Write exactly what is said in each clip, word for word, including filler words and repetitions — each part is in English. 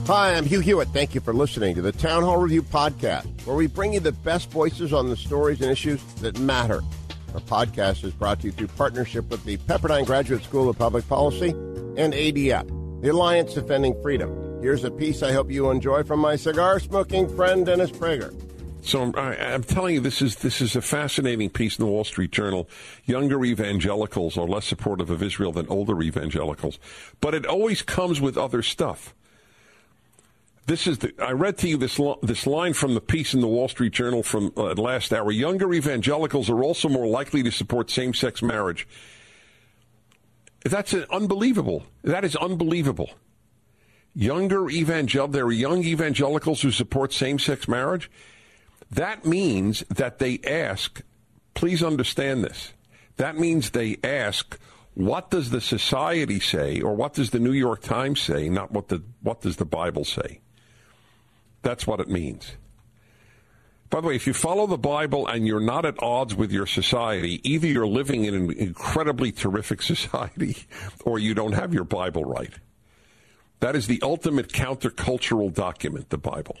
Hi, I'm Hugh Hewitt. Thank you for listening to the Town Hall Review podcast, where we bring you the best voices on the stories and issues that matter. Our podcast is brought to you through partnership with the Pepperdine Graduate School of Public Policy and A D F, the Alliance Defending Freedom. Here's a piece I hope you enjoy from my cigar-smoking friend, Dennis Prager. So I, I'm telling you, this is this is a fascinating piece in the Wall Street Journal. Younger evangelicals are less supportive of Israel than older evangelicals, but it always comes with other stuff. This is the, I read to you this this line from the piece in the Wall Street Journal from uh, last hour. Younger evangelicals are also more likely to support same-sex marriage. That's an unbelievable. That is unbelievable. Younger evangel, there are young evangelicals who support same-sex marriage. That means that they ask, please understand this, that means they ask, what does the society say, or what does the New York Times say, not what the what does the Bible say? That's what it means. By the way, if you follow the Bible and you're not at odds with your society, either you're living in an incredibly terrific society or you don't have your Bible right. That is the ultimate countercultural document, the Bible.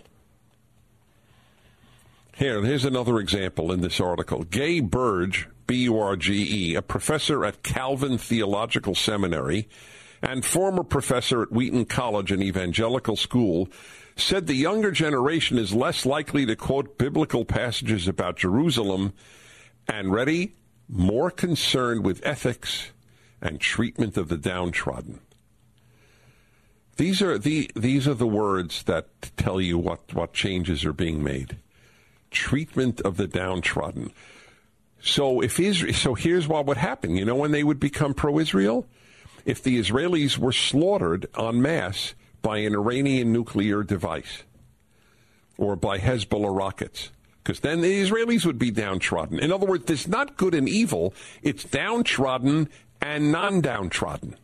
Here, here's another example in this article. Gay Burge, B U R G E, a professor at Calvin Theological Seminary and former professor at Wheaton College, an evangelical school, said the younger generation is less likely to quote biblical passages about Jerusalem and, ready, more concerned with ethics and treatment of the downtrodden. These are the these are the words that tell you what, what changes are being made. Treatment of the downtrodden. So if Israel, so here's what would happen. You know when they would become pro-Israel? If the Israelis were slaughtered en masse by an Iranian nuclear device or by Hezbollah rockets, because then the Israelis would be downtrodden. In other words, it's not good and evil. It's downtrodden and non-downtrodden.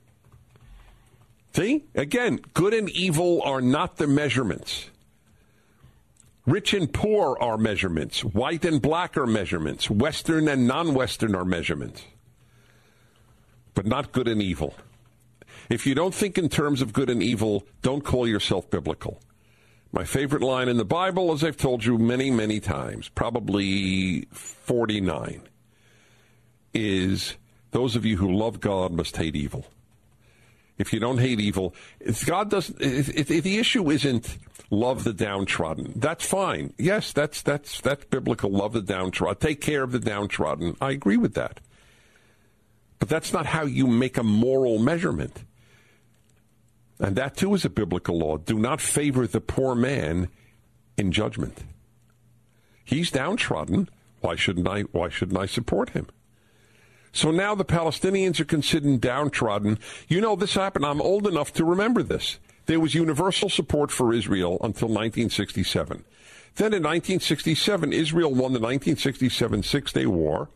See? Again, good and evil are not the measurements. Rich and poor are measurements. White and black are measurements. Western and non-Western are measurements. But not good and evil. If you don't think in terms of good and evil, don't call yourself biblical. My favorite line in the Bible, as I've told you many, many times, probably forty-nine, is those of you who love God must hate evil. If you don't hate evil, if God doesn't, if, if, if the issue isn't love the downtrodden, that's fine. Yes, that's that's that's biblical. Love the downtrodden. Take care of the downtrodden. I agree with that. But that's not how you make a moral measurement. And that too is a biblical law. Do not favor the poor man in judgment. He's downtrodden. Why shouldn't I? Why shouldn't I support him? So now the Palestinians are considered downtrodden. You know, this happened. I'm old enough to remember this. There was universal support for Israel until nineteen sixty-seven. Then in nineteen sixty-seven, Israel won the nineteen sixty-seven Six-Day War.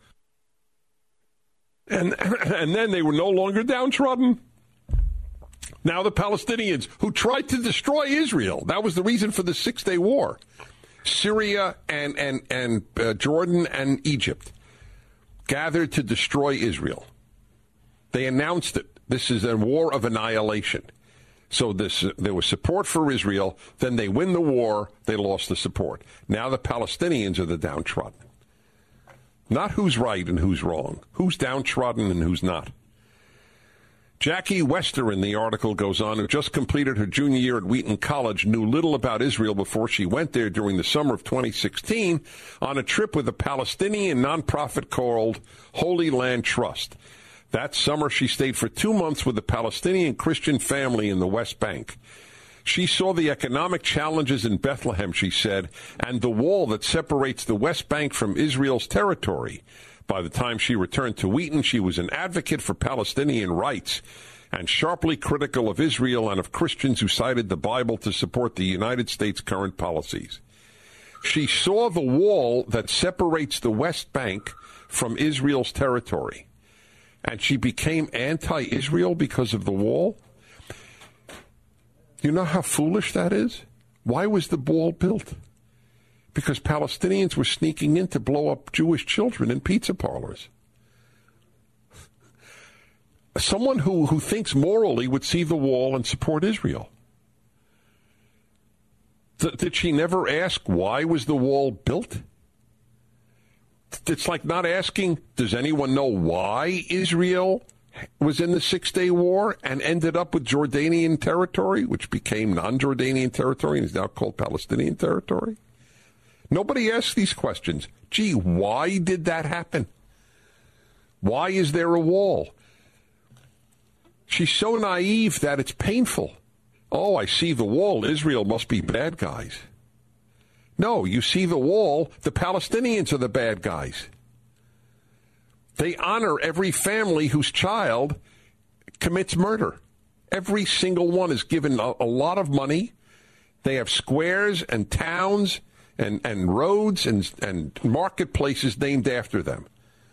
And, and then they were no longer downtrodden. Now the Palestinians, who tried to destroy Israel, that was the reason for the Six-Day War. Syria and, and, and uh, Jordan and Egypt gathered to destroy Israel. They announced it. This is a war of annihilation. So this, uh, there was support for Israel. Then they win the war. They lost the support. Now the Palestinians are the downtrodden. Not who's right and who's wrong. Who's downtrodden and who's not. Jackie Wester, in the article, goes on, who just completed her junior year at Wheaton College, knew little about Israel before she went there during the summer of twenty sixteen on a trip with a Palestinian nonprofit called Holy Land Trust. That summer, she stayed for two months with a Palestinian Christian family in the West Bank. She saw the economic challenges in Bethlehem, she said, and the wall that separates the West Bank from Israel's territory. By the time she returned to Wheaton, she was an advocate for Palestinian rights and sharply critical of Israel and of Christians who cited the Bible to support the United States' current policies. She saw the wall that separates the West Bank from Israel's territory, and she became anti-Israel because of the wall. You know how foolish that is? Why was the wall built? Because Palestinians were sneaking in to blow up Jewish children in pizza parlors. Someone who, who thinks morally would see the wall and support Israel. Th- did she never ask why was the wall built? It's like not asking, does anyone know why Israel was in the Six-Day War and ended up with Jordanian territory, which became non-Jordanian territory and is now called Palestinian territory? Nobody asks these questions. Gee, why did that happen? Why is there a wall? She's so naive that it's painful. Oh, I see the wall. Israel must be bad guys. No, you see the wall. The Palestinians are the bad guys. They honor every family whose child commits murder. Every single one is given a, a lot of money. They have squares and towns and, and roads and, and marketplaces named after them.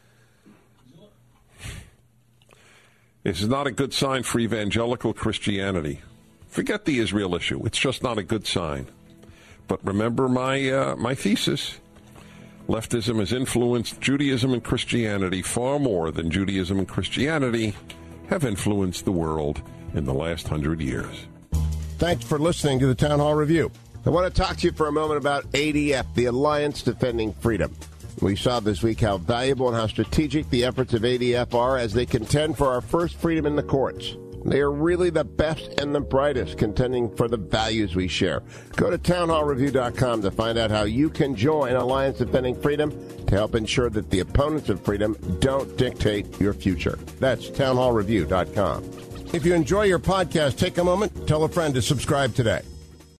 This is not a good sign for evangelical Christianity. Forget the Israel issue. It's just not a good sign. But remember my uh, my thesis. Leftism has influenced Judaism and Christianity far more than Judaism and Christianity have influenced the world in the last hundred years. Thanks for listening to the Town Hall Review. I want to talk to you for a moment about A D F, the Alliance Defending Freedom. We saw this week how valuable and how strategic the efforts of A D F are as they contend for our first freedom in the courts. They are really the best and the brightest contending for the values we share. Go to town hall review dot com to find out how you can join Alliance Defending Freedom to help ensure that the opponents of freedom don't dictate your future. That's town hall review dot com. If you enjoy your podcast, take a moment, tell a friend to subscribe today.